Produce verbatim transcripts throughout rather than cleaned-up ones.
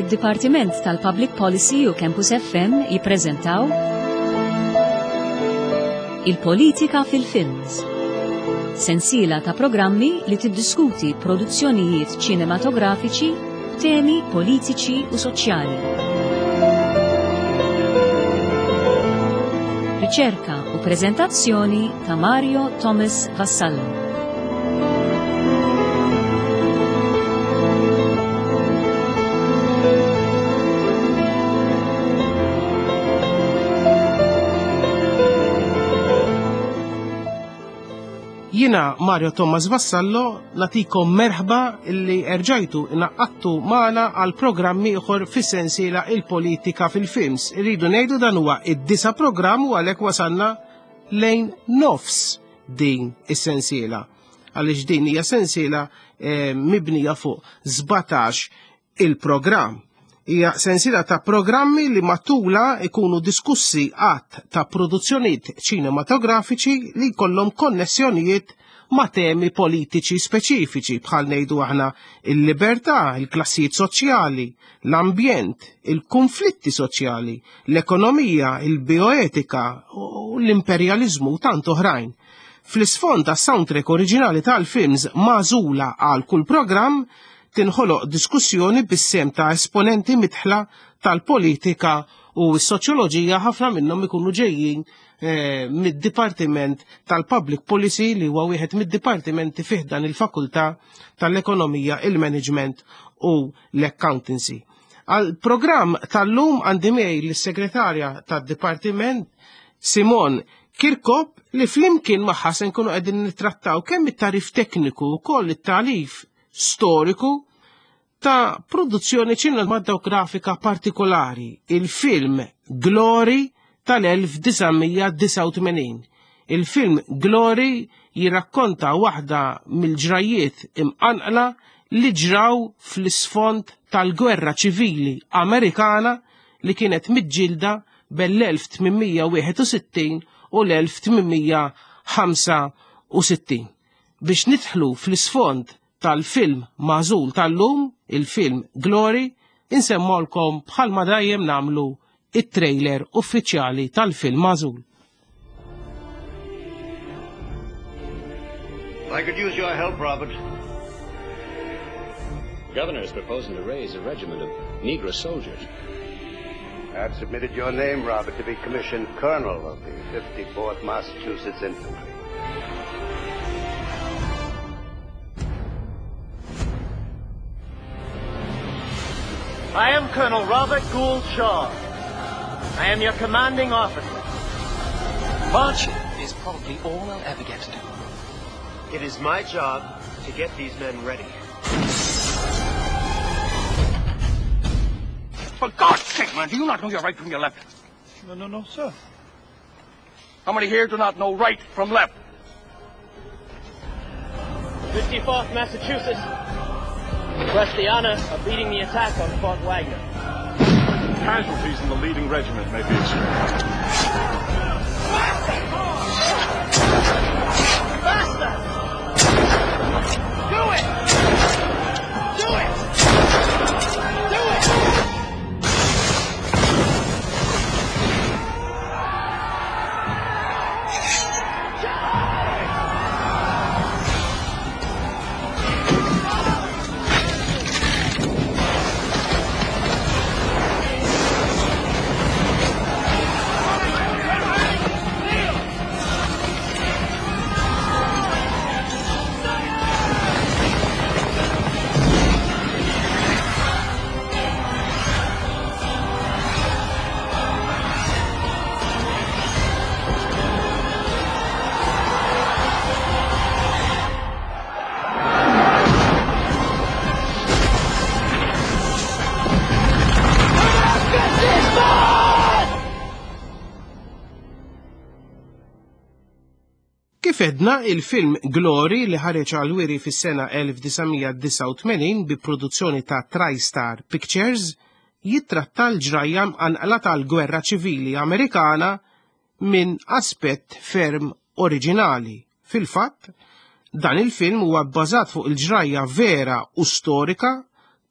Id-Dipartiment tal-Public Policy u Campus F M jippreżentaw Il-Politika fil-Films. Sensiela ta' programmi li tiddiskuti produzzjonijiet ċinematografiċi, temi politiċi u soċjali. Riċerka u preżentazzjoni ta' Mario Thomas Vassallo. Jina Mario Thomas Vassallo natikom merħba illi erġajtu inaqqattu magħna għal programmi ieħor fis-sensiela il-politika fil-films. Irridu ngħidu dan huwa id-disa programm u għalhekk wasalna lejn nofs din is-sensiela. Għaliex din hija sensiela eh, mibnija fuq żbatax il-programm. Hija sensiela ta' programmi li matula ikunu diskussi għat ta' produzzjonijiet ċinematografiċi li jkollhom konnessjonijiet ma' temi politiċi speċifiċi bħal ngħidu aħna il-libertà, il-klassijiet soċjali, l-ambjent, il-konflitti soċjali, l-ekonomija, il-bioetika u l-imperjaliżmu u tant oħrajn. Fl-isfond ta' soundtrack oriġinali tal-films magħżula għal kull programm tinħoloq diskussjoni bis-sem ta' esponenti mitħla tal-politika u s-soċjoloġija ħafna minnhom ikunu ġejjin eh, mid-Dipartiment tal-Public Policy li huwa wieħed mid-dipartimenti fih dan il-Fakultà tal-Ekonomija, il-Management u l-Accountancy. Għal programm tal-lum għandi miegħi l-Segretarja tad-Dipartiment Simon Kirkop li flimkien magħha se nkunu qegħdin nittrattaw kemm it-tarif tekniku wkoll it-tarif storiku ta' produzzjoni ċinematografika partikolari, il-film Glory tal-elf tisgħumija disa' u tmenin. Il-film Glory jirrakkonta waħda mill-ġrajiet imqanqla li ġraw fl-isfond tal-gwerra ċivili Amerikana li kienet miġġielda bell-elf tminmija wieħed u sittin u l-elf tminmija ħamsa u sittin. Biex nidħlu fl-isfond tal-film mażul tal-lum, il-film Glory, insemmolkom bħalma dejjem namlu it-trailer uffiċjali tal-film mażul. I could use your help, Robert. The governor is proposing to raise a regiment of Negro soldiers. I've submitted your name, Robert, to be commissioned colonel of the fifty-fourth Massachusetts Infantry. I am Colonel Robert Gould Shaw. I am your commanding officer. Marching is probably all I'll ever get to do. It is my job to get these men ready. For God's sake, man, do you not know your right from your left? No, no, no, sir. How many here do not know right from left? fifty-fourth Massachusetts request the honor of leading the attack on Fort Wagner. Casualties in the leading regiment may be extreme. Faster! Do it! Do it! Do it! Fedna il-film Glory li ħareġ għal-wiri fis-sena elf tisgħumija disa' u tmenin bi produzzjoni ta' TriStar Pictures jitratta l-ġrajja mqanqla tal-gwerra ċivili Amerikana minn aspett ferm oriġinali. Fil-fatt, dan il-film huwa bbażat fuq il-ġrajja vera u storika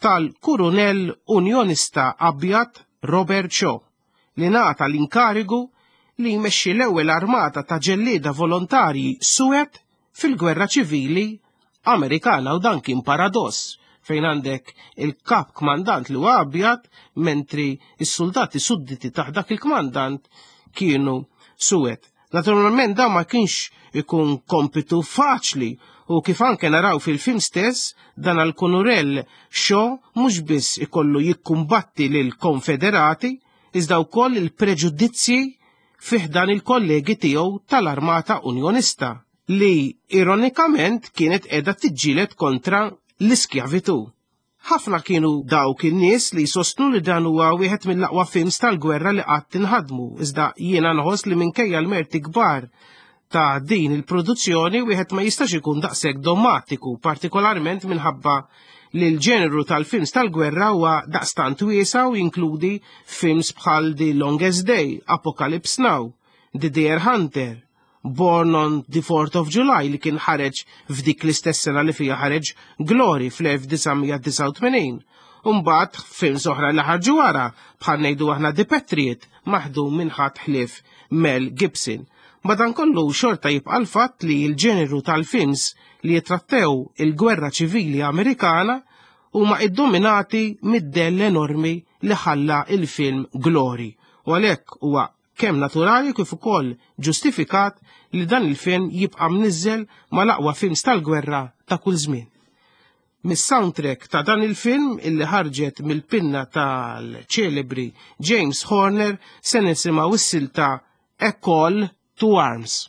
tal-Kurunell Unjonista Abjad Robert Shaw li ngħata l-inkarigu li jmexxi l-ewwel armata ta' ġellieda volontarji Suwed fil-Gwerra Ċivili Amerikana, u dan kien paradoss fejn għandek il-kap kmandant li huwa abjad mentri s-soldati sudditi taħt dak il-kmandant kienu Suwed. Naturalment dan ma kienx ikun kompitu faċli, u kif anke naraw fil-film stess dan għall-Kurunell Shaw mhux biss ikollu jikkumbatti lil konfederati iżda wkoll il-preġudizzji fih dan il-kollegi tiegħu tal-Armata Unjonista li ironikament kienet qiegħda tiġġieled kontra l-iskjavitu. Ħafna kienu dawk in-nies li jsostnu li dan huwa wieħed mill-aqwa films tal-gwerra li qatt inħadmu, iżda jiena nħoss li minkejja l-merti kbar ta' din il-produzzjoni wieħed ma jistax ikun daqshekk dommatiku, partikolarment minħabba li l-ġeneru tal-films tal-gwerra huwa daqstant wiesa u jinkludi films bħal The Longest Day, Apocalypse Now, The Deer Hunter, Born on the fourth of July li kien ħareġ f'dik l-istess sena li fija ħareġ Glory fl-1989. Umbagħad films oħra li ħarġu wara bħal ngħidu aħna The Patriot maħdum minn ħadd ħlief Mel Gibson. Madankollu xorta jibqa' l-fatt li l-ġeneru tal-films li jitrattew il-Gwerra Ċivili Amerikana huma iddominati mid-dell enormi li ħalla il-film Glory. U għalhekk huwa kemm naturali kif ukoll ġustifikat li dan il-film jibqa' mniżżel mal-aqwa films tal-gwerra ta' kull żmien. Mis-soundtrack ta' dan il-film illi ħarġet mill-pinna tal-ċelebri James Horner se nisimgħu s-silta A Call to Arms.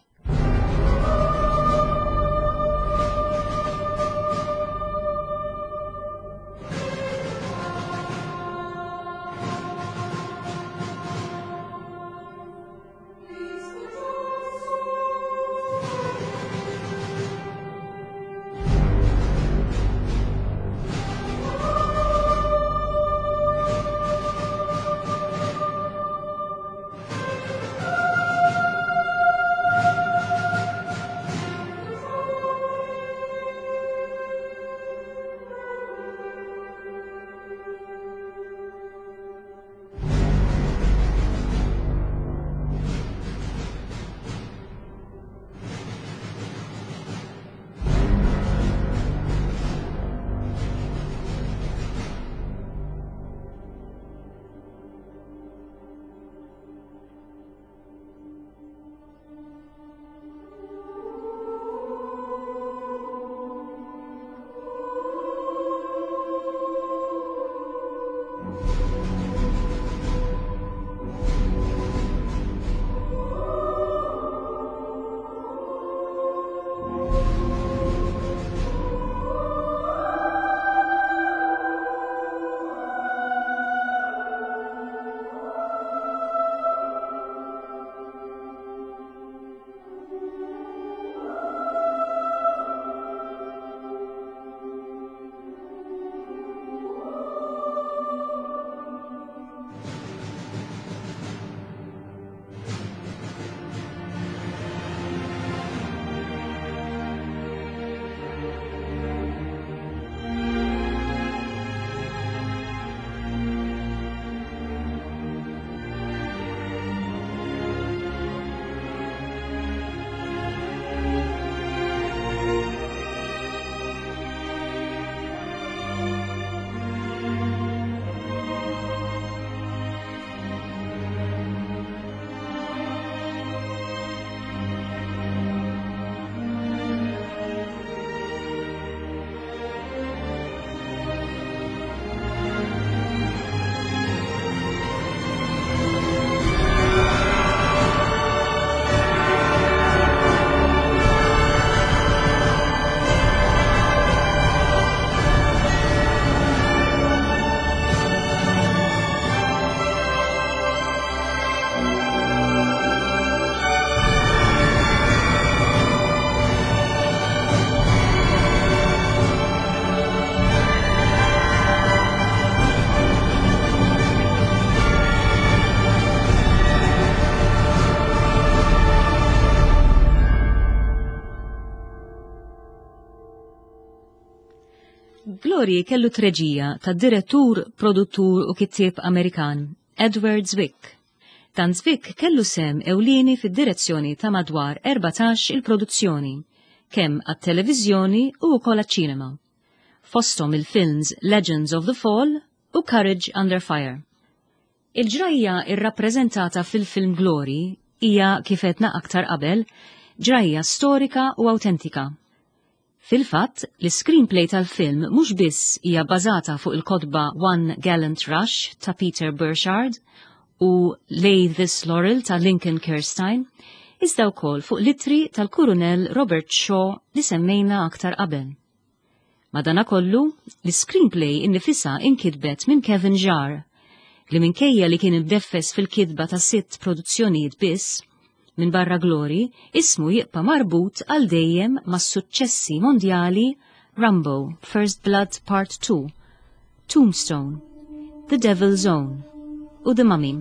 Glory kellu treġija ta' direttur, produttur u kittieb Amerikan, Edward Zwick. Dan Zwick kellu sem ewlieni fid-direzzjoni ta' madwar erbatax il-produzzjoni, kemm għat-televiżjoni u wkoll għaċ-ċinema. Fosthom il-films Legends of the Fall u Courage Under Fire. Il-ġrajja irrappreżentata fil-film Glory hija kif qedna aktar qabel ġrajja storika u awtentika. Fil-fatt, l-screenplay tal-film mhux biss hija bbażata fuq il-kotba One Gallant Rush ta' Peter Burchard u Lay This Laurel ta' Lincoln Kirstein, iżda wkoll fuq littri tal-Kurunell Robert Shaw li semmejna aktar qabel. Madanakollu, l-screenplay innifisha inkitbet minn Kevin Jarre, li minkejja li kien imdeffes fil-kitba ta' sitt produzzjonijiet biss, minn barra Glory, ismu jibqa' marbut għal dejjem mas-suċċessi mondjali Rambo, First Blood Part two, Tombstone, The Devil's Own u The Mummy.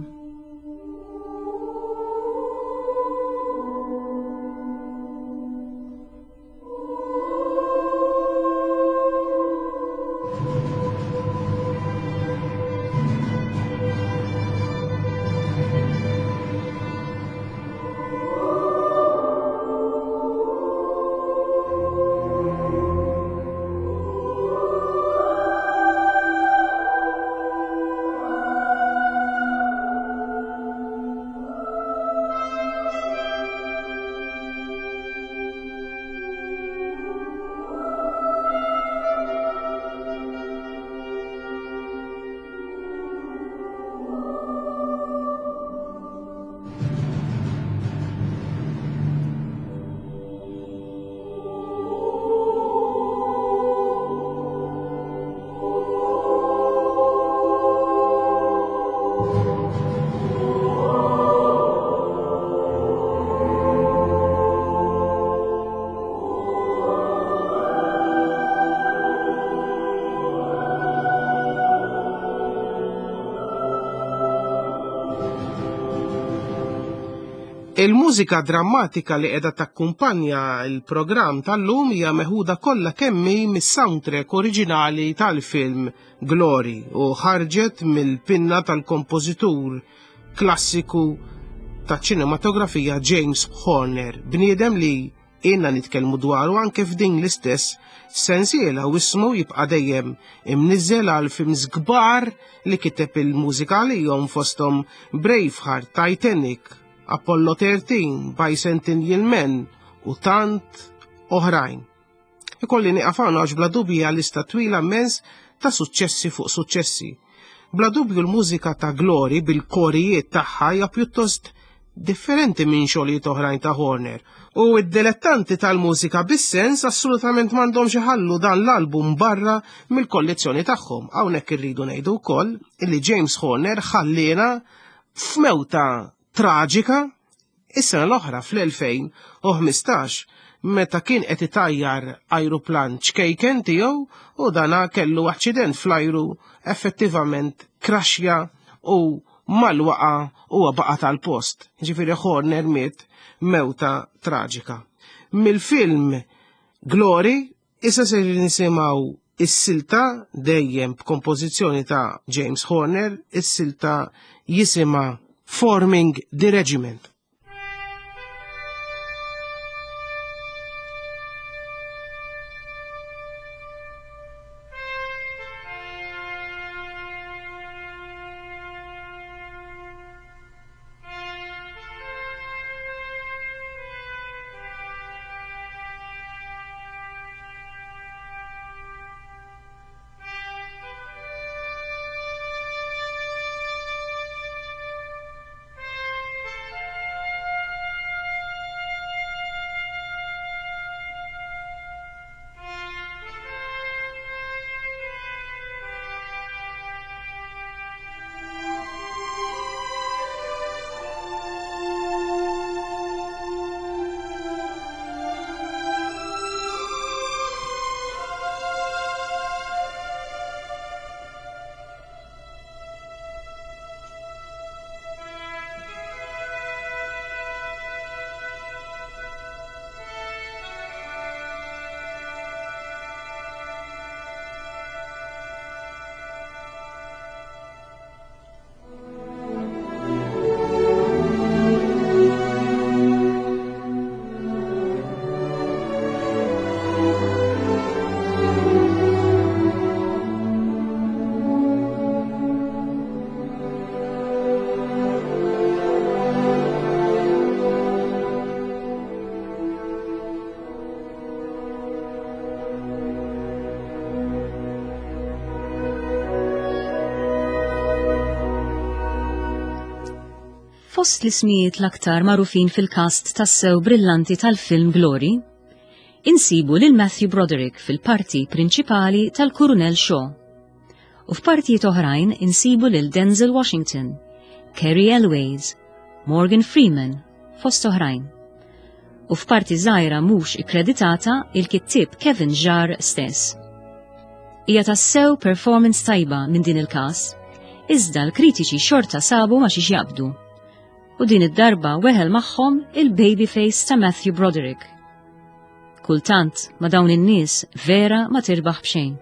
Il-mużika drammatika li qiegħda takkumpanja l-programm tal-lum hija meħuda kollha kemmi mis-soundtrack oriġinali tal-film Glory u ħarġet mill-pinna tal-kompożitur klassiku taċ-ċinematografija James Horner, bniedem li inna nitkellmu dwaru anke f'din l-istess sensiela u ismu jibqa' dejjem imniżżel għal films kbar li kiteb il-mużika għalihom fosthom Braveheart, Titanic, Apollo thirteen, Bicentennial Man u tant oħrajn. Ikolli nieqaf hawn bla dubju lista twila immens ta' suċċessi fuq suċċessi. Bla dubju l-mużika ta' Glory bil-korijiet tagħha hija pjuttost differenti minn xogħlijiet oħrajn ta' Horner. U d-dilettanti tal-mużika bis-sens assolutament m'għandhomx iħallu dan l-album barra mill-kollezzjoni tagħhom. Hawnhekk irridu ngħidu wkoll illi James Horner ħallina f'mewta traġika is-sena l-oħra fl-elfejn u ħmistax meta kien qed itajjar ajruplan ċkejken tiegħu u dana kellu aċċident fl-ajru effettivament kraxja u malwaqa u baqa tal-post. Ġifieri Horner miet mewta traġika. Mill-film Glory issa se nisimgħu is-silta dejjem b'kompożizzjoni ta' James Horner, is-silta jisimha Forming the Regiment. fost l-ismijiet l-aktar magħrufin fil-kast tas-sew brillanti tal-film Glory, insibu lil Matthew Broderick fil-parti prinċipali tal-Kurunell Shaw. U f'partijiet oħrajn insibu lil Denzel Washington, Cary Elwes, Morgan Freeman, fost oħrajn. U f'parti żgħira mhux ikkreditata il-kittieb Kevin Jarre stess. Hija tassew performance tajba minn din il-każ, iżda l-kritiċi xorta sabu ma xiex jaqbdu. U din id-darba weħel magħhom il-babyface ta' Matthew Broderick. Kultant ma dawn in-nies vera ma tirbaħ b'xejn.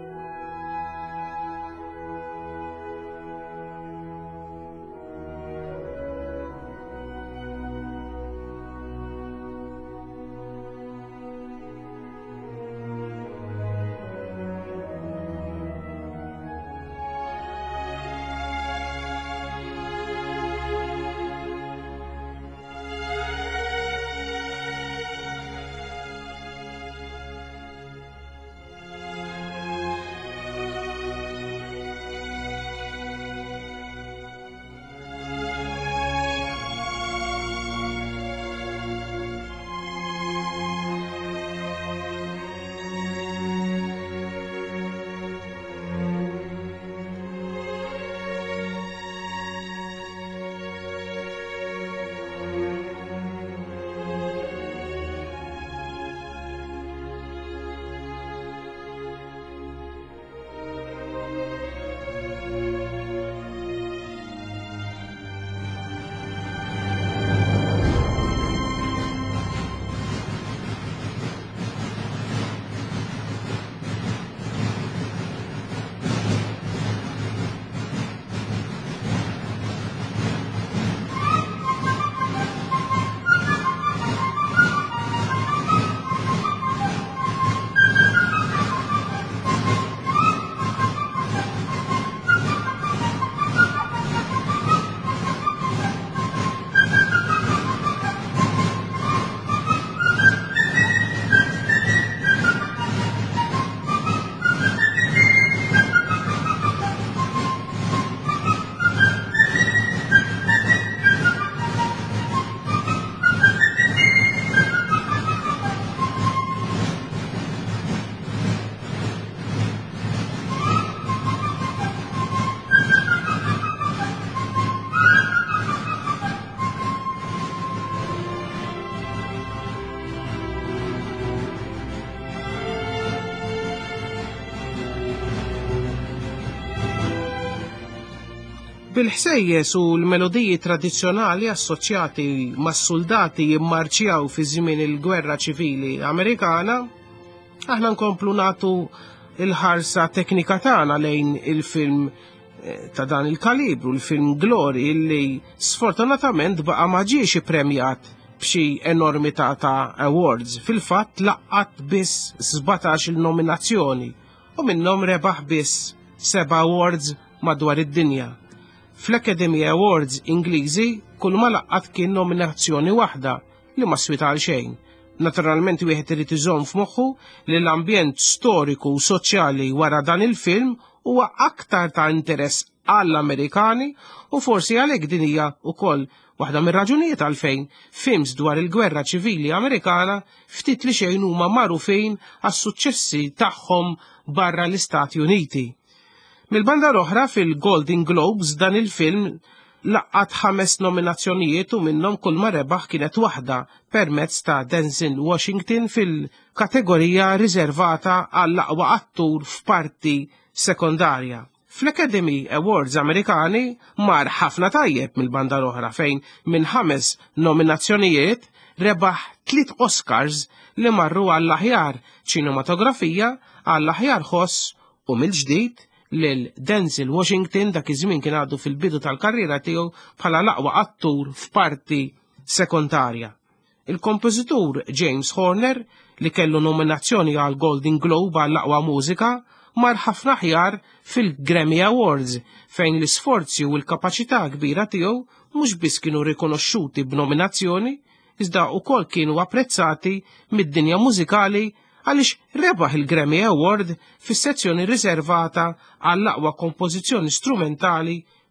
Bil-ħsejjes u l-melodiji tradizzjonali assoċjati mas-soldati jimmarċjaw fi żmien il-Gwerra Ċivili Amerikana, aħna nkomplu nagħtu il-ħarsa teknika tagħna lejn il-film ta' dan il-kalibru, il-film Glory, illi sfortunatament baqa' ma ġiex ippremjat b'xi enormità ta' awards. Fil-fatt laqqat biss sbatax il-nominazzjoni u minnhom rebaħ biss seba' awards madwar id-dinja. Fl-Academy Awards Ingliżi kull ma laqqat kien nominazzjoni waħda li ma swita għal xejn. Naturalment wieħed irid iżomm f'moħħu li l-ambjent storiku u soċjali wara dan il-film huwa aktar ta' interess għall-Amerikani u forsi għalhekk din hija wkoll waħda mir-raġunijiet għalfejn films dwar il-Gwerra Ċivili Amerikana ftit li xejn huma magħrufin għas-suċċessi tagħhom barra l-Istati Uniti. Mill-banda l-oħra fil-Golden Globes dan il-film laqqat ħames nominazzjonijiet u minnhom kull ma rebaħ kienet waħda permezz ta' Denzel Washington fil-kategorija riservata għall-aqwa attur f'parti sekondarja. Fl-Academy Awards Amerikani mar ħafna tajjeb mill-banda l-oħra fejn minn ħames nominazzjonijiet rebaħ tliet Oscars li marru għall-aħjar ċinematografija, għall-aħjar ħoss u mill-ġdid lil Denzel Washington dak iż-żmien kien għadu fil-bidu tal-karriera tiegħu bħala l-aqwa attur f'parti sekondarja. Il-kompożitur James Horner li kellu nominazzjoni għal Golden Globe għall aqwa mużika mar ħafna aħjar fil-Grammy Awards fejn l-isforzi u l-kapaċità kbira tiegħu mhux biss kienu rikonoxxuti b'nominazzjoni iżda wkoll kienu apprezzati mid-dinja mużikali għaliex rebaħ il-Grammy Award fis-sezzjoni riservata għall-aqwa kompożizzjoni strumentali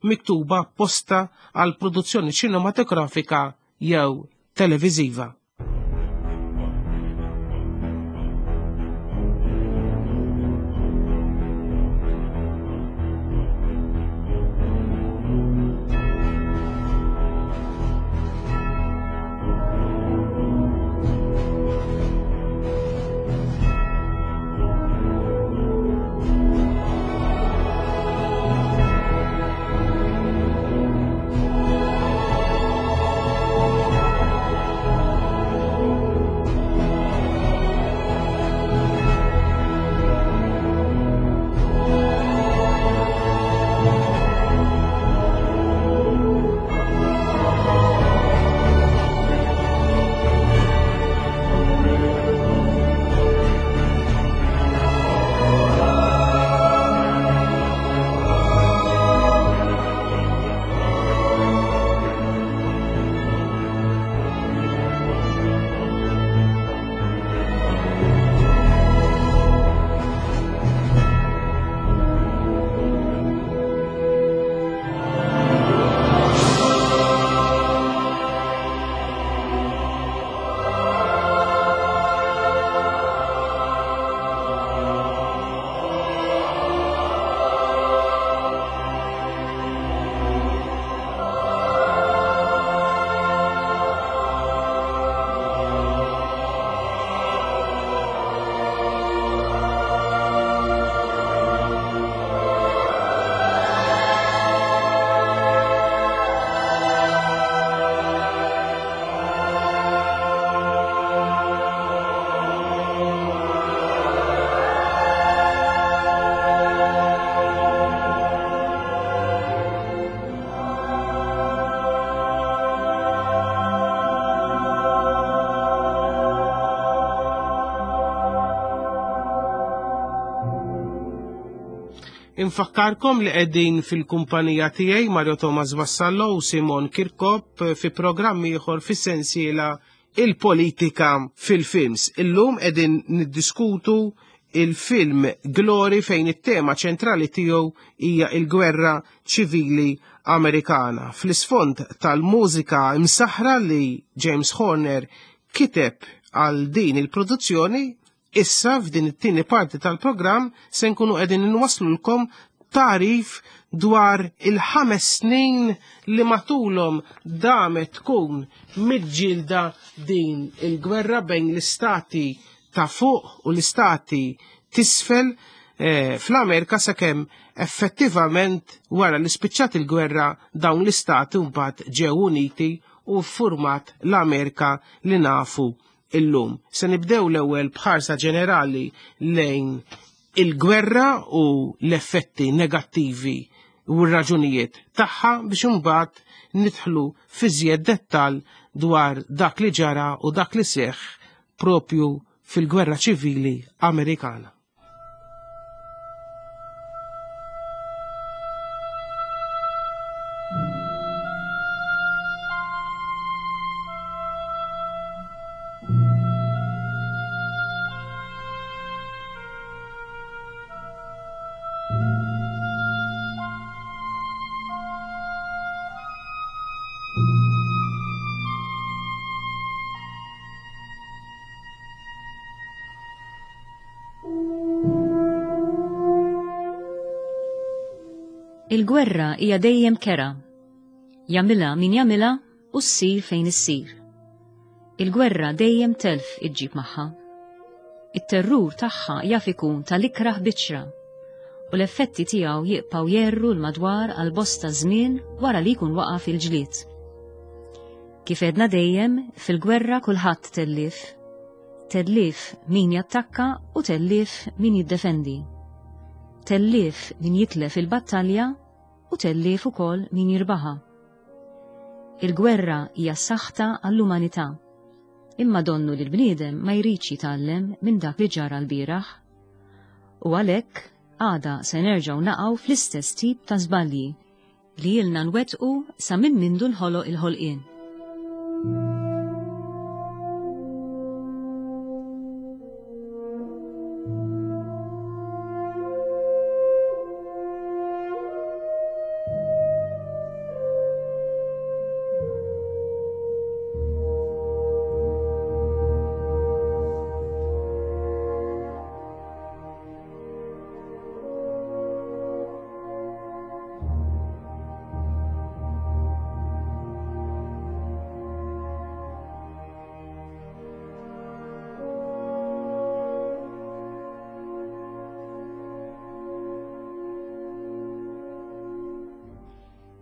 miktuba apposta għal produzzjoni ċinematografika jew televiżiva. Infakkarkom li qegħdin fil-kumpanija tiegħi Mario Thomas Vassallo u Simon Kirkop fi programmi ieħor fis-sensiela il-politika fil-films. Illum qegħdin niddiskutu il-film Glory fejn it-tema ċentrali tiegħu hija l-gwerra ċivili Amerikana. Fl-isfond tal-mużika imsaħħra li James Horner kiteb għal din il-produzzjoni, issa f'din it-tieni parti tal-programm se nkunu qegħdin inwaslulkom tarif dwar il-ħames snin li matulhom damet tkun miġġielda din il-gwerra bejn l-istati ta' fuq u l-istati tisfel eh, fl-Amerika sakemm effettivament wara li spiċċat il-gwerra dawn l-istati mbagħad ġew uniti u ffurmat l-Amerika li nafu illum. Se nibdew l-ewwel bħarsa ġenerali lejn il-gwerra u l-effetti negattivi u r-raġunijiet tagħha biex imbagħad nidħlu fi żjed dettall dwar dak li ġara u dak li seħħ propju fil-gwerra ċivili Amerikana. Il-gwerra hija dejjem kera. Jagħmilha min jagħmilha u ssir fejn issir. Il-gwerra dejjem telf iġġib magħha. It-terrur tagħha jaf ikun tal-ikraħ biċċra u l-effetti tiegħu jibqgħu jerru l-madwar għal bosta żmien wara li jkun waqa' fil-ġlied. Kif edna dejjem fil-gwerra kulħadd tellif. Tellif min jattakka u tellif min jiddefendi. Tellif min jitlef il-battalja u tellif ukoll min jirbaħa. Il-gwerra hija saħta għall-umanità. Imma donnu li l-bniedem ma jridx jitgħallem minn dak li ġara l-bieraħ. U għalhekk għada se nerġgħu naqgħu fl-istess tip ta' żbalji li ilna nwettqu sa minn mindu nħoloq il-ħolqien.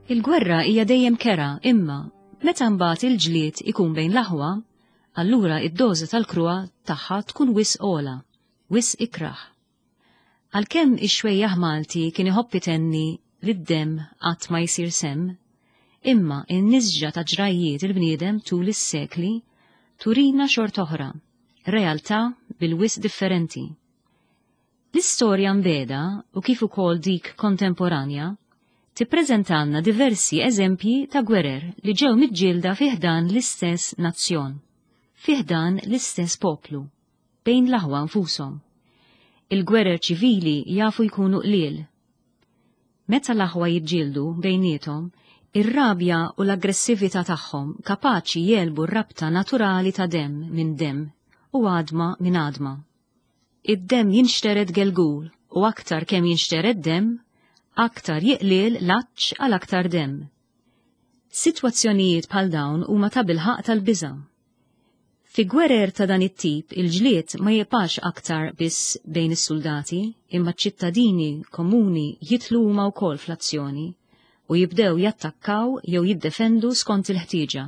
Il-gwerra hija dejjem kera, imma meta mbagħad il-ġlied ikun bejn l-aħwa, allura id-doża tal-kruha tagħha tkun wisq ogħla, wisq ikraħ. Għalkemm ix-xwejjaħ Malti kien iħobb itenni li d-demm qatt ma jsir semm, imma n-niżġa ta' ġrajiet il-bniedem tul is-sekli turina xort oħra, realtà bil-wisq differenti. L-istorja mbeda u kif ukoll dik kontemporanja tippreżentalna diversi eżempji ta' gwerer li ġew miġġielda fih dan l-istess nazzjon, fih dan l-istess poplu, bejn l-aħwa nfushom. Il-gwerer ċivili jafu jkunu qliel. Meta l-aħwa jiġġieldu bejniethom, ir-rabja u l-aggressività tagħhom kapaċi jelbu r-rabta naturali ta' demm minn demm u għadma minn għadma. Id-demm jinxtered gelgul u aktar kemm jinxtered demm, aktar jiqliel laċċ għal aktar demm. Sitwazzjonijiet bħal dawn huma ta' bilħaq tal-biża'. Fi gwerer ta' dan it-tip il-ġlied ma jibqax aktar biss bejn is-soldati, imma ċ-ċittadini komuni jitlu huma wkoll fl-azzjoni u jibdew jattakkaw jew jiddefendu skont il-ħtieġa.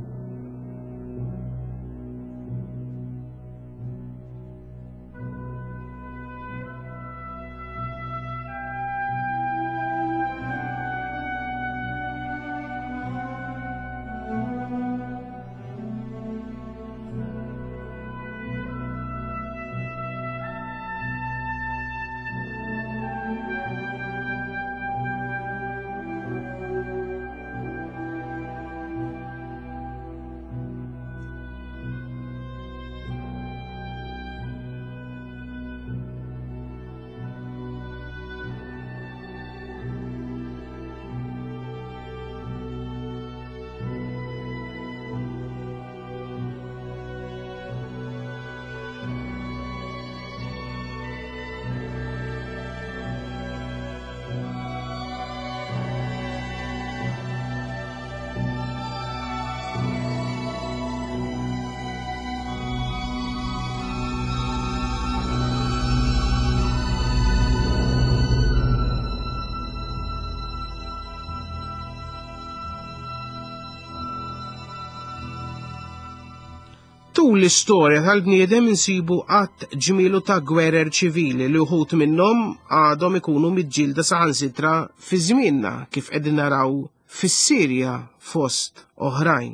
Tul l-istorja tal-bniedem insibu qatt ġmielu ta' gwerer ċivili li wħud minnhom għadhom ikunu miġġielda saħansitra fi żmienna kif qegħdin naraw fis-Sirja fost oħrajn.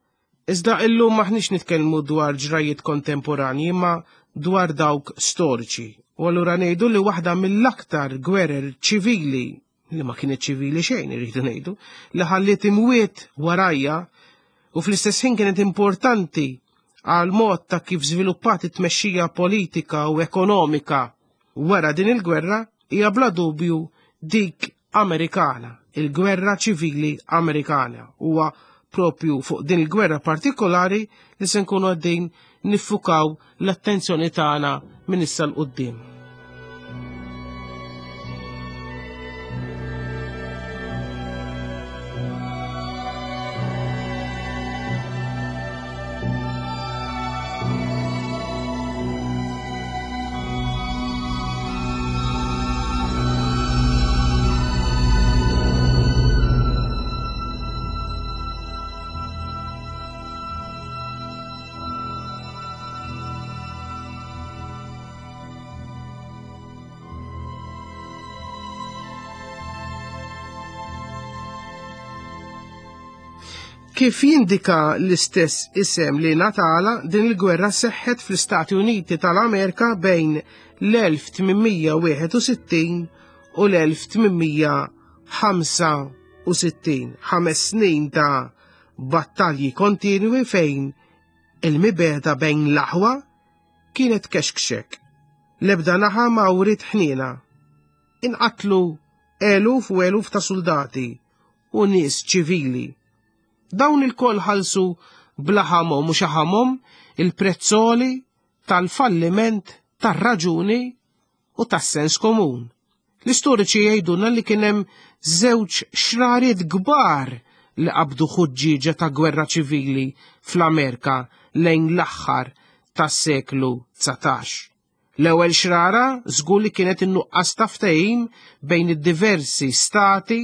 Iżda illum maħniex nitkellmu dwar ġrajiet kontemporanji imma dwar dawk storiċi. U allura ngħidu li waħda mill-aktar gwerer ċivili li ma kienet ċivili xejn irridu ngħidu li ħalliet imwiet warajja u fl-istess ħin kienet importanti għal mod ta' kif żviluppat it-tmexxija politika u ekonomika wara din il-gwerra hija bla dubju dik Amerikana, il-gwerra ċivili Amerikana. Huwa propju fuq din il-gwerra partikolari li se nkunu għaddejn niffukaw l-attenzjoni tagħna minn issa l-qudiem. Kif jindika l-istess isem li natala, din il-gwerra seħħet fl-Istati Uniti tal-Amerika bejn l-elf tminmija wieħed u sittin u l-elf tminmija ħamsa u sittin, ħames snin ta' battalji kontinwi fejn il-mibeda bejn l-aħwa kienet kexkxek. L-ebda naħa ma wrid ħniena. Inqatlu eluf u eluf ta' soldati u nies ċivili. Dawn il-koll ħalsu blaħamhom u xaħamhom il-prezzoli tal-falliment tar-raġuni u tas-sens komun. L-istoriċi jgħidulna li kien hemm żewġ xrariet kbar li qabdu ħuġġieġa ta' gwerra ċivili fl-Amerika lejn l-aħħar tas-seklu tsatax. L-ewwel xrara żgur li kienet in-nuqqas ta' ftehim bejn id-diversi stati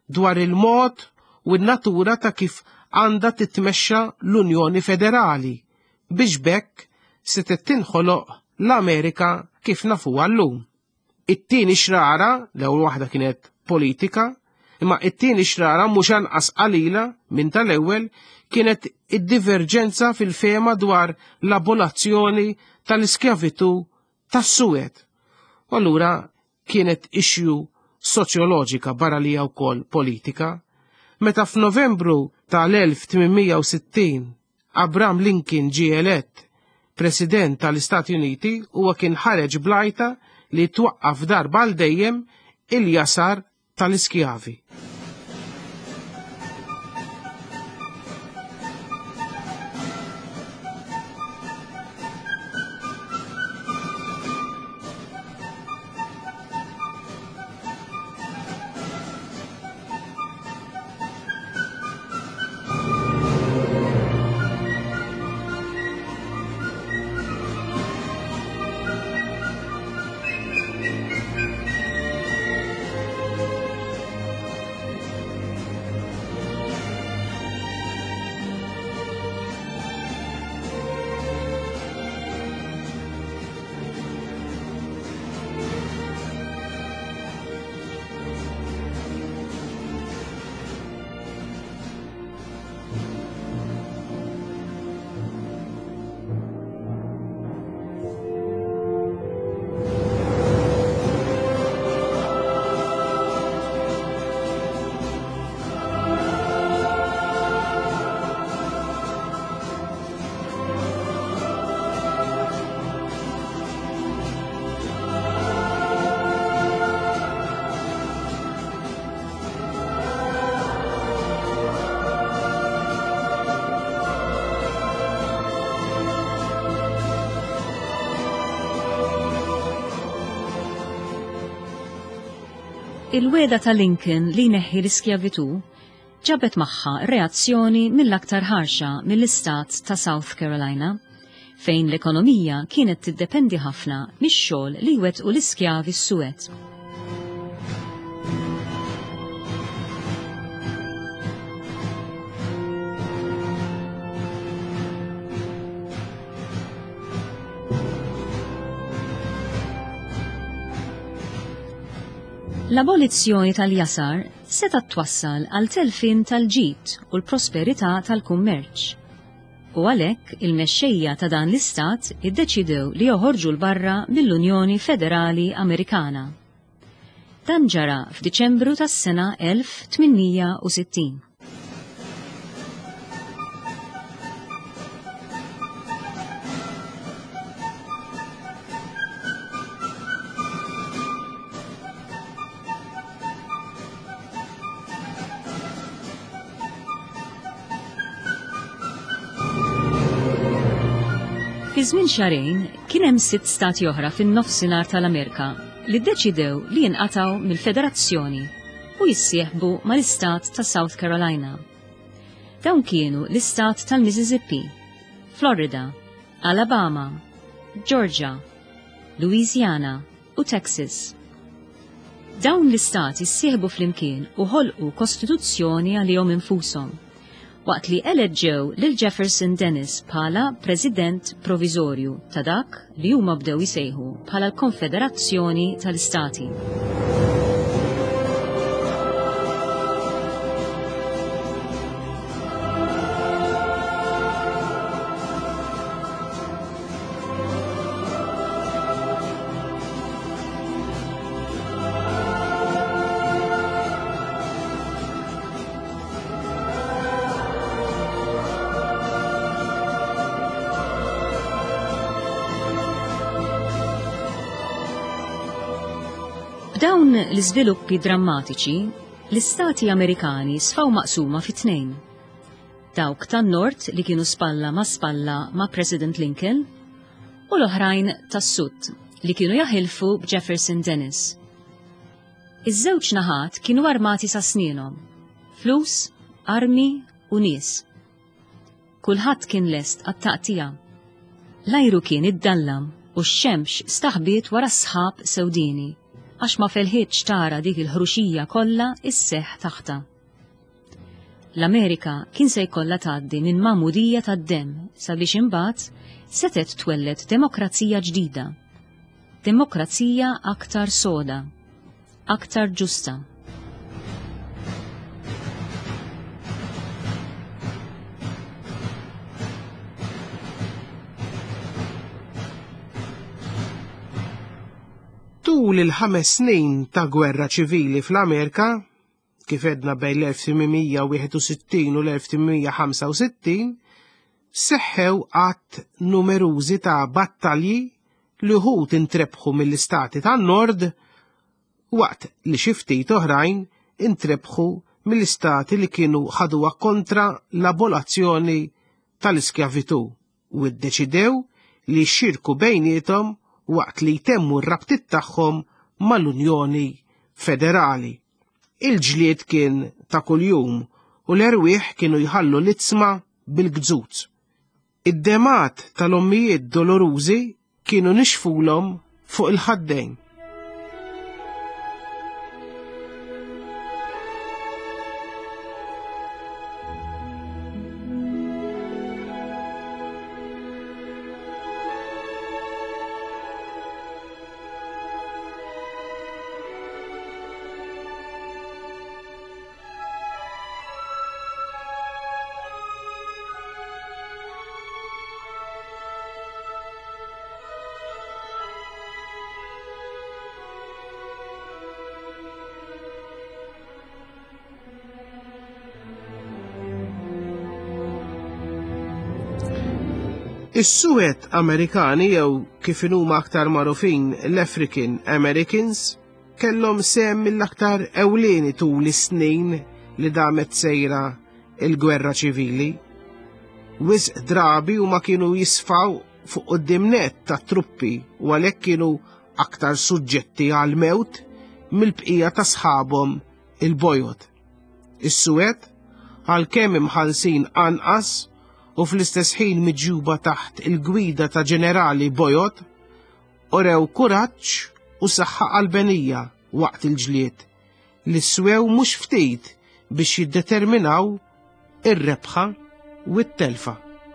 dwar il-mod u n-natura ta' kif għandha titmexxa l-Unjoni Federali biex bekk se tinħoloq l-Amerika kif nafuha llum. It-tieni xrara l-ewwel waħda kienet politika, imma it-tieni xrara mhux anqas qalila minn tal-ewwel kienet id-diverġenza fil-fema dwar l-abolazzjoni tal-iskjavitu tas-Suwed. Allura kienet issue soċjoloġika barra li wkoll politika. Meta f'Novembru tal-elf tminmija u sittin Abraham Lincoln ġie elett President tal-Istati Uniti huwa kien ħareġ blajta li twaqqaf darba għal dejjem il-jasar tal-iskjavi. Il-weda ta' Lincoln li neħħi l-iskjavitu ġabet magħha reazzjoni mill-aktar ħarxa mill-istat ta' South Carolina, fejn l-ekonomija kienet tiddependi ħafna mix-xogħol li jwettqu l-iskjavi s-Suwed. L-abolizzjoni tal-jasar seta' twassal għal telfin tal-ġid u l-prosperità tal-kummerċ. U għalhekk il-mexxejja ta' dan l-istat iddeċidew li joħorġu l-barra mill-Unjoni Federali Amerikana. Dan ġara f'Diċembru tas-sena elf tminmija u sittin. Fi żmien xarejn kien hemm sitt stati oħra fin-nofsinhar tal-Amerika li ddeċidew li jinqatgħu mill-Federazzjoni u jissieħbu mal-istat ta' South Carolina. Dawn kienu l-istat tal-Mississippi, Florida, Alabama, Georgia, Louisiana u Texas. Dawn l-istati ssieħbu flimkien u ħolqu kostituzzjoni għalihom infushom, waqt li eleġġew lil Jefferson Dennis bħala President Proviżorju ta' dak li huma bdew jisejħu bħala l-Konfederazzjoni tal-Istati. B'dawn l-iżviluppi drammatiċi, l-istati Amerikani sfaw maqsuma fi tnejn. Dawk tan-Nord li kienu spalla ma' spalla ma' President Lincoln u l-oħrajn tas-Sud li kienu jaħilfu b'Jefferson Dennis. Iż-żewġ naħat kienu armati sa' snienhom, flus, armi u nies. Kulħadd kien lest għat-taqtija. L-ajru kien iddallam u x-xemx staħbiet wara sħab sewdini. għax ma felħitx tara dik il-ħruxija kollha isseħħ taħta. L-Amerika kien se jkollha tgħaddi minn magħmudija tad-demm sabiex imbagħad setet twellet demokrazija ġdida. Demokrazija aktar soda, aktar ġusta. Tul il-ħames snin ta' gwerra ċivili fl-Amerika, kif edna bejn l-elf tminmija wieħed u sittin u l-elf tminmija ħamsa u sittin, seħħew qatt numerużi ta' battalji li wħud intrebħu mill-istati tan-Nord waqt li xi ftit oħrajn intrebħu mill-istati li kienu ħaduha kontra l-abolazzjoni tal-iskjavitu u ddeċidew li xxirku bejniethom waqt li jtemmu r-rabtiet tagħhom mal-Unjoni Federali. Il-ġlied kien ta' kuljum u l-erwieħ kienu jħallu l-itzma bil-gżuz. Id-demat tal-ommijiet dolorużi kienu nixfulhom fuq il-ħaddejn. Is-Suwed Amerikani jew kif huma aktar magħrufin l-African Americans kellhom sehem mill-aktar ewlieni tul is-snin li damet sejra il-gwerra ċivili. Wisq drabi huma kienu jisfaw fuq quddiem-nett ta' truppi u għalhekk kienu aktar suġġetti għal mewt mill-bqija ta' sħabhom il-bojot. Is-Suwed għalkemm imħallsin anqas u fl-istess ħin miġjuba taħt il-gwida ta' ġenerali Bojot, orew kuraġġ u saħħa qalbenija waqt il-ġlied li swew mhux ftit biex jiddeterminaw ir-rebħa u t-telfa.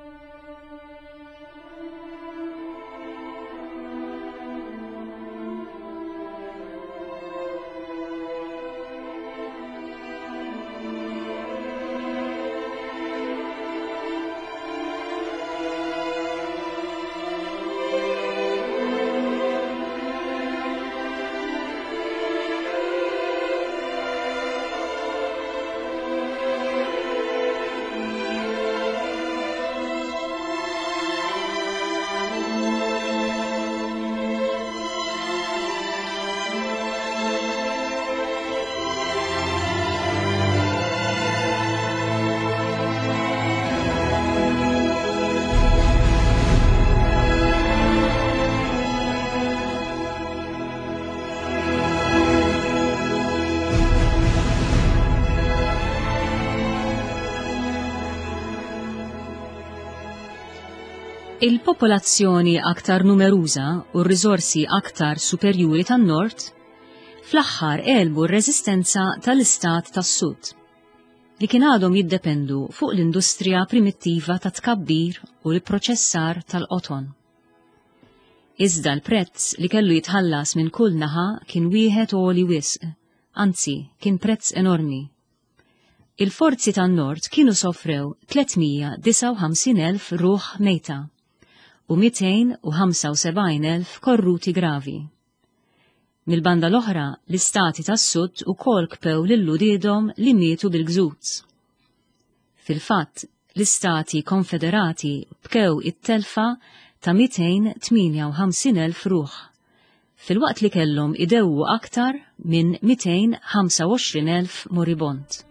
Il-popolazzjoni aktar numeruża u r-riżorsi aktar superjuri tan-Nord fl-aħħar elbu r-reżistenza tal-istat tas-Sud li kien għadhom jiddependu fuq l-industrija primittiva ta' tkabbir u l-proċessar tal-qoton. Iżda l-prezz li kellu jitħallas minn kull naħa kien wieħed għoli wisq, anzi kien prezz enormi. Il-forzi tan-Nord kienu sofrew tlietmija disa u ħamsin elf ruħ mejta u mitejn u ħamsa u sebgħin elf korruti gravi. Mil-banda l-oħra, l-istati tas-Sud ukoll kpew lil-ludiedhom li mietu bil-gżuz. Fil-fatt, l-istati konfederati bkew it-telfa ta' mitejn tminja u ħamsin elf ruħ, fil-waqt li kellhom idewwu aktar minn mitejn ħamsa u għoxrin elf moribond.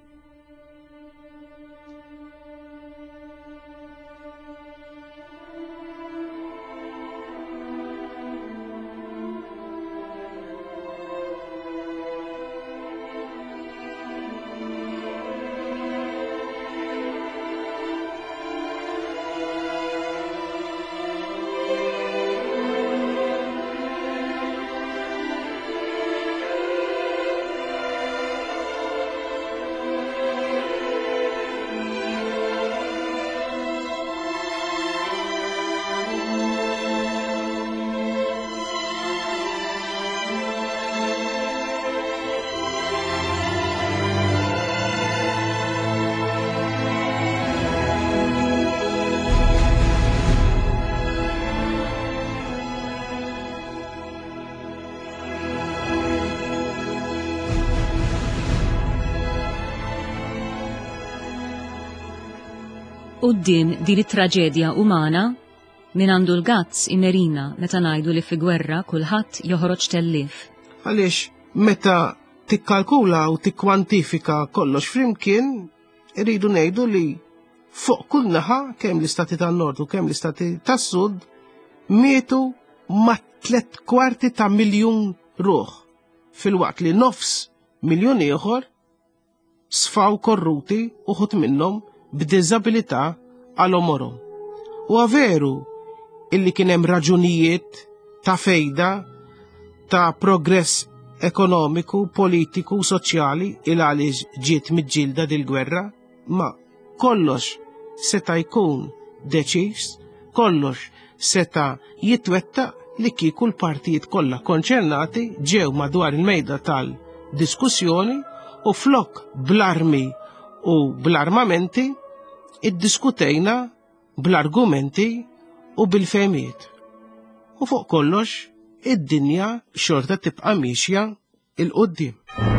Qudiem din it-traġedja umana min għandu l-gazz imerina meta ngħidu li fi gwerra kulħadd joħroġ tellif. Għaliex meta tikkalkula u tikkwantifika kollox flimkien, irridu ngħidu li fuq kull naħa kemm l-istati tan-Nord u kemm l-istati tas-Sud mietu ma' tliet kwarti ta' miljun ruħ, fil-waqt li nofs miljun ieħor sfaw korruti uħud minnhom b'diżabilità għalhom morhom. U veru illi kien hemm raġunijiet ta' fejda ta' progress ekonomiku, politiku, soċjali il għaliex ġiet miġġielda dil-gwerra, ma kollox seta' jkun deċiż, kollox seta' jitwettaq li kieku l-partijiet kollha konċernati ġew madwar il-mejda tal-diskussjoni u flok bl-armi u bl-armamenti iddiskutejna bl-argumenti u bil-fehmiet. U fuq kollox, id-dinja xorta tibqa' mixja il-qudiem.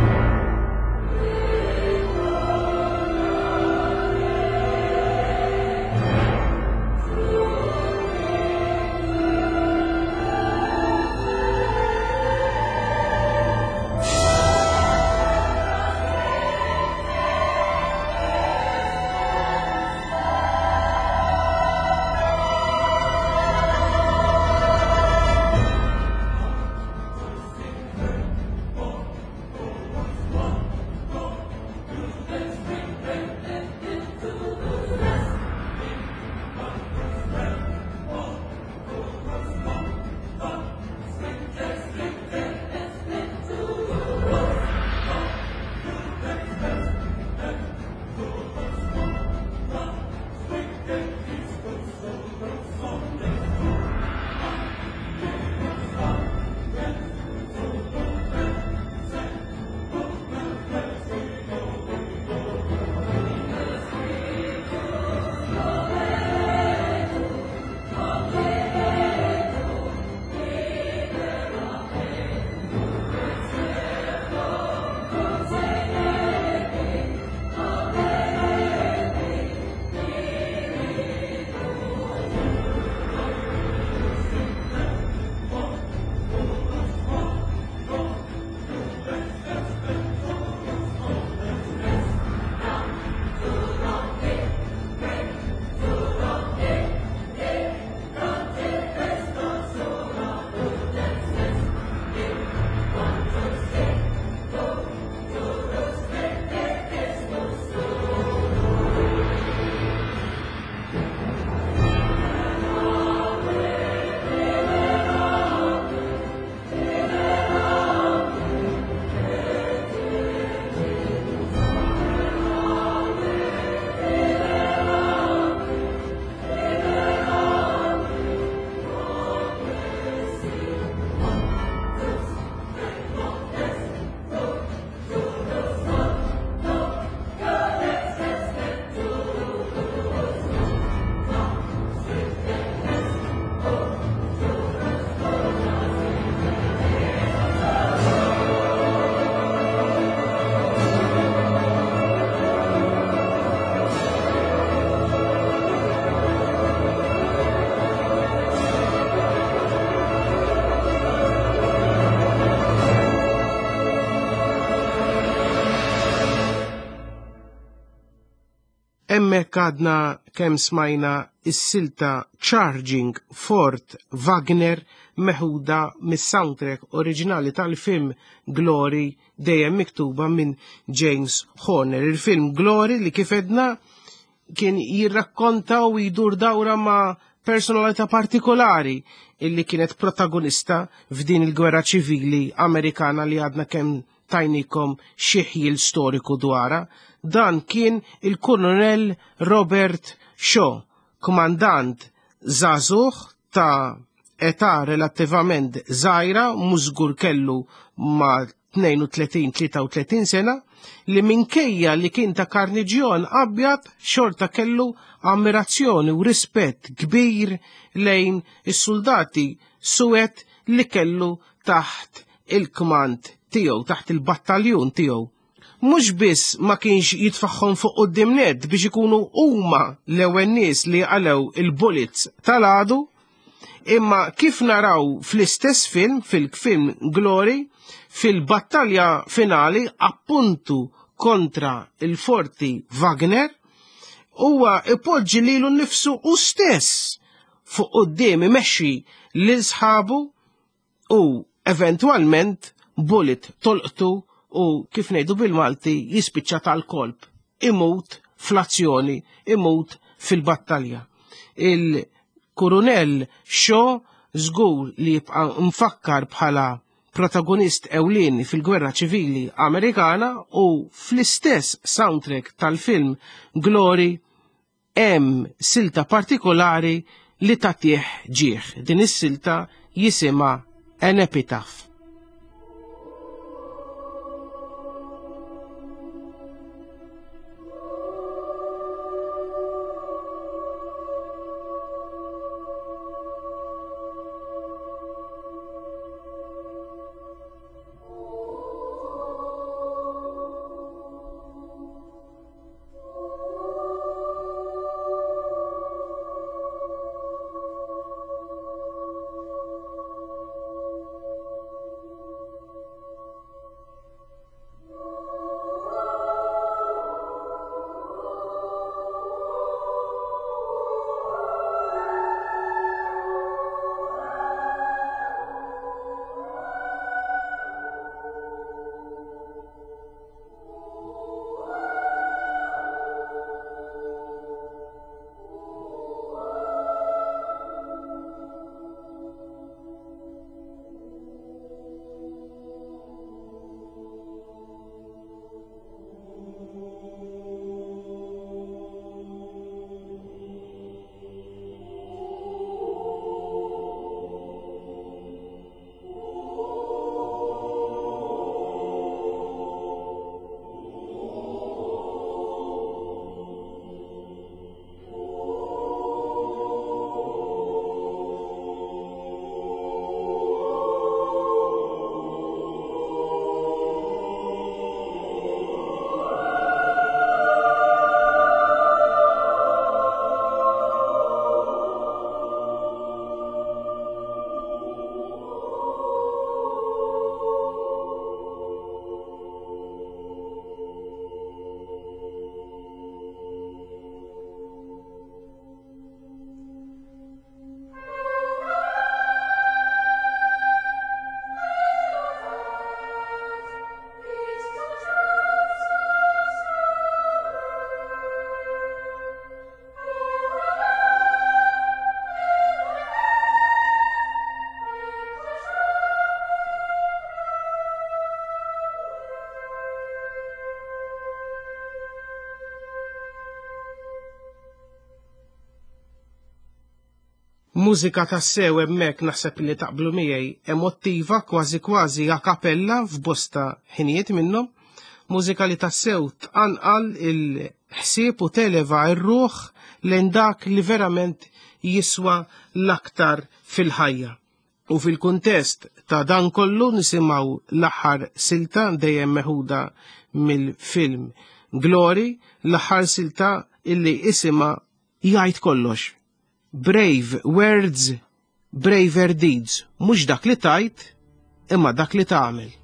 Hemmhekk għadna kemm smajna is-silta Charging Fort Wagner meħuda mis-soundtrack oriġinali tal-film Glory dejjem miktuba minn James Horner. Il-film Glory li kif edna kien jirrakkonta u jidur dawra ma' personalità partikolari illi kienet protagonista f'din il-gwerra ċivili Amerikana li għadna kemm tajnikom xi ħil storiku dwara. Dan kien il-Kolonel Robert Shaw, komandant żagħżugħ ta' età relattivament żgħira, mużgur kellu ma' tnejn u tletin tlieta u tletin sena, li minkejja li kien ta' karniġjon abjad xorta kellu ammirazzjoni u rispett kbir lejn is-soldati Suwed li kellu taħt il-kmand tiegħu, taħt il-battaljun tiegħu. mhux biss ma kienx jitfaħħom fuq quddiem ned biex ikunu huma l-ewwel nies li għalew il-bullets tal-għadu, imma kif naraw fl-istess film, fil-film Glory, fil-battalja finali appuntu kontra il-forti Wagner, huwa ipoġġi lilu nnifsu u stess fuq quddiem imexxi lil sħabu u eventwalment bullet tolqtu u kif ngħidu bil-Malti jispiċċa tal-kolb, imut fl-azzjoni, imut fil-battalja. Il-Kurunell Shaw żgur li jibqa' mfakkar bħala protagonist ewlieni fil-Gwerra Ċivili Amerikana u fl-istess soundtrack tal-film Glory hemm silta partikolari li tagħtih ġieħ. Din is-silta jisimha An Epitaph. Mużika tas-sew hemmhekk naħseb li taqblu miegħi emottiva kważi kważi a cappella f'bosta ħinijiet minnhom, mużika li tas-sew tqanqal il-ħsieb u televa r-ruħ lejn dak li verament jiswa l-aktar fil-ħajja. U fil-kuntest ta' dan kollu nisimgħu l-aħħar silta dejjem meħuda mill-film Glory, l-aħħar silta illi isimha jgħid kollox. Brave words, braver deeds. Mhux dak li tajt, imma dak li tagħmel.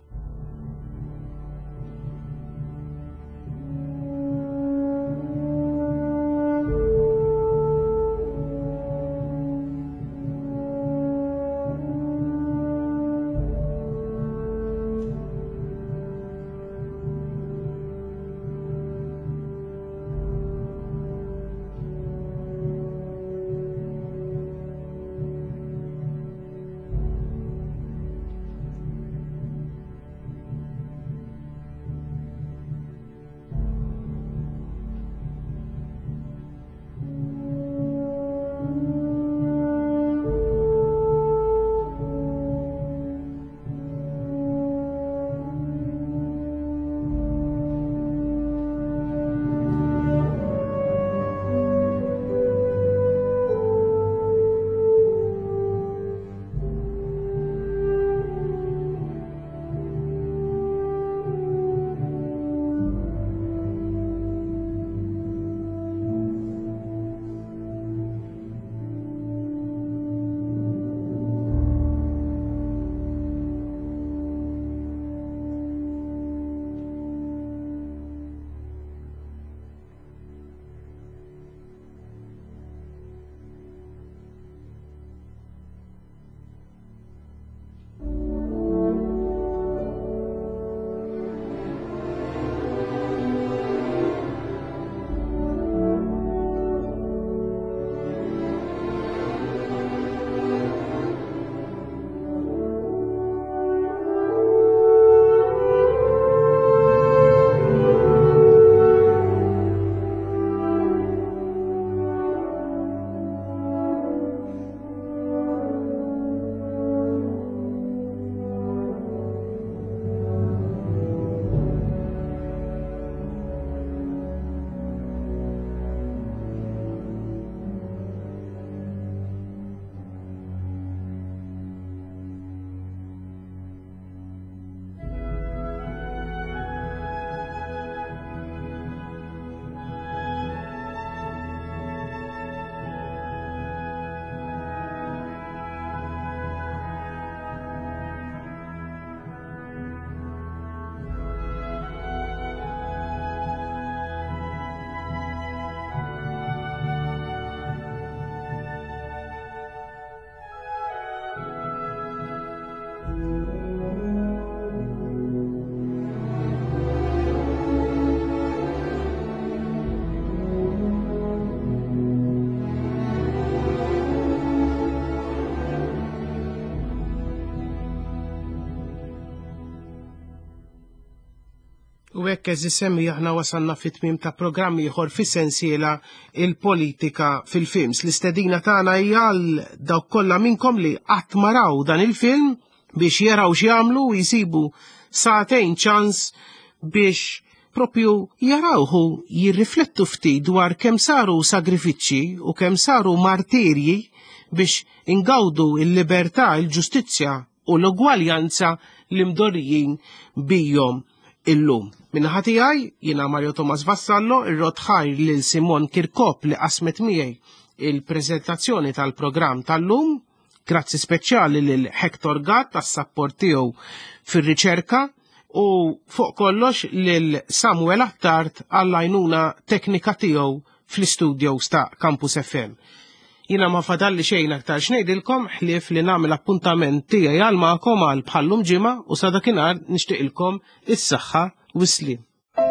U hekk eżi semmi aħna wasalna fit-tmiem ta' programmi ieħor fis-sensiela il-politika fil-films. L-istedina tagħna hija għal dawk kollha minnkom li qatt maraw dan il-film biex jaraw x'jagħmlu u jsibu sa'tejn ċans biex propju jarawhu jirriflettu ftit dwar kemm saru sagrifiċċji u kemm saru martirji biex ingawdu il-libertà, il-ġustizzja u l-ugwaljanza li mdorrijin bijhom illum. Minna ħatijaj, jina Mario Tomas Vassallo, ir-rotħajr lil Simon Kirkop li qasmet miegħi il-prezentazzjoni tal-programm tal-lum, grazzi speċjali lil Hector Gatt tas-sapport tiegħu fir-riċerka u fuq kollox lil Samuel Attard għall-għajnuna teknika tiegħu fl-istudios ta' Campus F M. Jina ma fadalli xejn aktar xnejdilkom ħlief li nagħmel appuntament tiegħi għal magħkom għal bħallum ġimgħa u sa dakinhar nixtieqilkom is-saħħa u s-slim.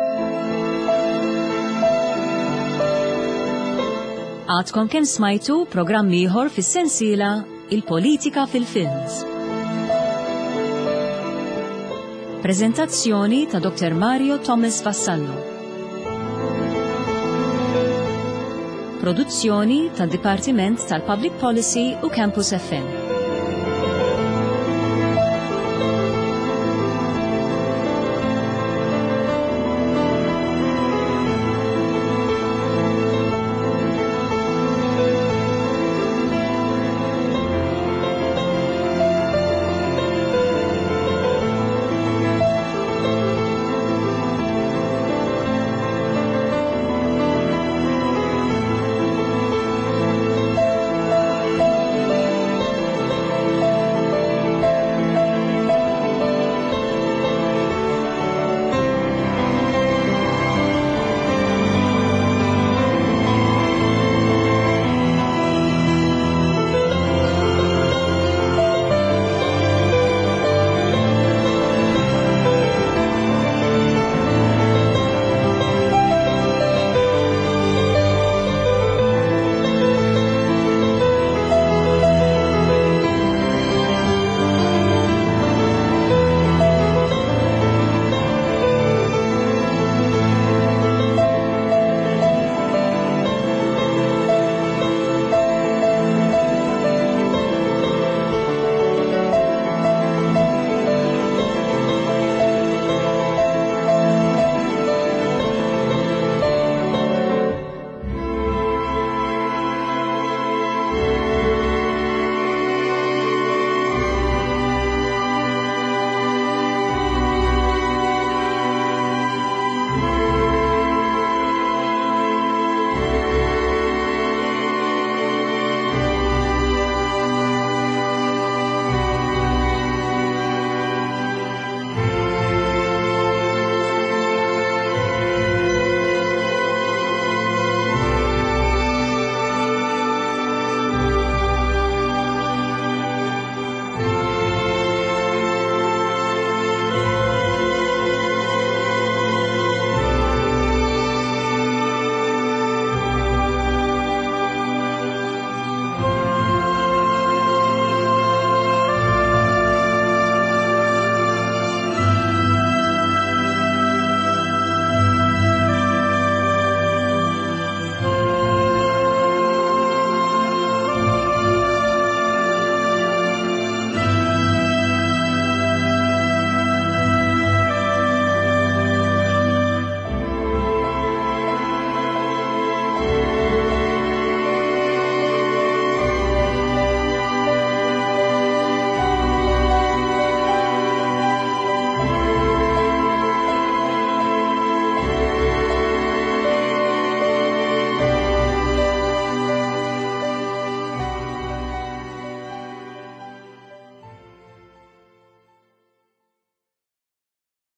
Għadkom kemm smajtu programm ieħor fis-sensiela Il-Politika fil-Films. Preżentazzjoni ta' Doktor Mario Tomas Vassallo. Produzzjoni tad Dipartiment tal-Public Policy u Campus F M.